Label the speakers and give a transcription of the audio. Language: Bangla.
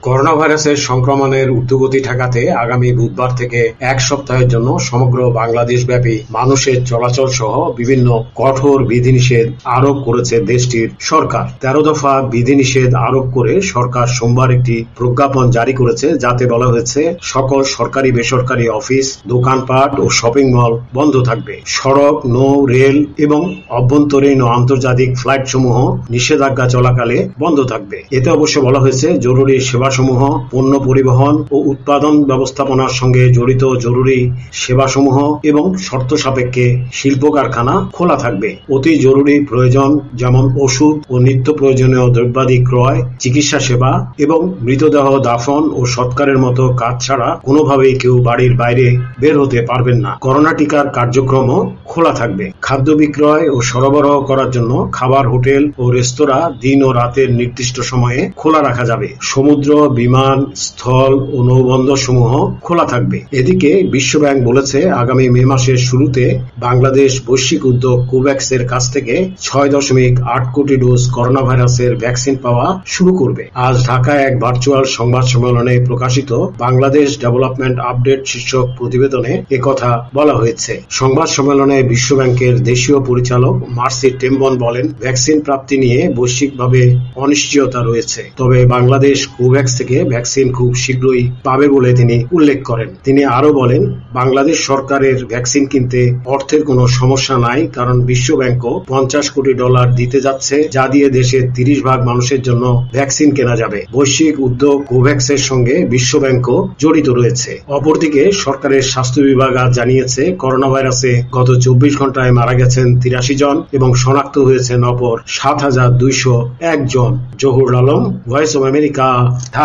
Speaker 1: করোনা ভাইরাসের সংক্রমণের ঊর্ধ্বগতি ঠেকাতে আগামী বুধবার থেকে এক সপ্তাহের জন্য সমগ্র বাংলাদেশব্যাপী মানুষের চলাচল সহ বিভিন্ন কঠোর বিধিনিষেধ আরোপ করেছে দেশটির সরকার। 13 দফা বিধিনিষেধ আরোপ করে সরকার সোমবার একটি প্রজ্ঞাপন জারি করেছে, যাতে বলা হয়েছে সকল সরকারি বেসরকারি অফিস, দোকানপাট ও শপিং মল বন্ধ থাকবে। সড়ক, নৌ, রেল এবং অভ্যন্তরীণ ও আন্তর্জাতিক ফ্লাইট সমূহ নিষেধাজ্ঞা চলাকালে বন্ধ থাকবে। এতে অবশ্য বলা হয়েছে জরুরি সেবাসমূহ, পণ্য পরিবহন ও উৎপাদন ব্যবস্থাপনার সঙ্গে জড়িত জরুরি সেবাসমূহ এবং শর্ত সাপেক্ষে শিল্প কারখানা খোলা থাকবে। অতি জরুরি প্রয়োজন যেমন ওষুধ ও নিত্য প্রয়োজনীয় দ্রব্যাদি ক্রয়, চিকিৎসা সেবা এবং মৃতদেহ দাফন ও সৎকারের মতো কাজ ছাড়া কোনোভাবেই কেউ বাড়ির বাইরে বের হতে পারবেন না। করোনা টিকার কার্যক্রমও খোলা থাকবে। খাদ্য বিক্রয় ও সরবরাহ করার জন্য খাবার, হোটেল ও রেস্তোরাঁ দিন ও রাতের নির্দিষ্ট সময়ে খোলা রাখা যাবে। সমুদ্র, বিমান, স্থল ও নৌবন্দর সমূহ খোলা থাকবে। এদিকে বিশ্বব্যাংক বলেছে আগামী মে মাসের শুরুতে বাংলাদেশ বৈশ্বিক উদ্যোগ কোভ্যাক্স এর কাছ থেকে 6.8 কোটি ডোজ করোনা ভাইরাসের ভ্যাকসিন পাওয়া শুরু করবে। আজ ঢাকায় এক ভার্চুয়াল সংবাদ সম্মেলনে প্রকাশিত বাংলাদেশ ডেভেলপমেন্ট আপডেট শীর্ষক প্রতিবেদনে একথা বলা হয়েছে। সংবাদ সম্মেলনে বিশ্বব্যাংকের দেশীয় পরিচালক মার্সি টেম্বন বলেন, ভ্যাকসিন প্রাপ্তি নিয়ে বৈশ্বিকভাবে অনিশ্চয়তা রয়েছে, তবে বাংলাদেশ কোভ্যাক্স থেকে ভ্যাকসিন খুব শীঘ্রই পাবে বলে তিনি উল্লেখ করেন। তিনি আরো বলেন, বাংলাদেশ সরকারের ভ্যাকসিন কিনতে অর্থের কোনো সমস্যা নাই, কারণ বিশ্বব্যাংকও $50 কোটি দিতে যাচ্ছে, যা দিয়ে দেশের 30 ভাগ মানুষের জন্য ভ্যাকসিন কেনা যাবে। বৈশ্বিক উদ্যোগ কোভ্যাক্সের সঙ্গে বিশ্বব্যাংকও জড়িত রয়েছে। অপরদিকে সরকারের স্বাস্থ্য বিভাগ আজ জানিয়েছে করোনা ভাইরাসে গত 24 ঘন্টায় মারা গেছেন 83 জন এবং শনাক্ত হয়েছেন অপর 7,201 জন। Zahur Alam, voice of America,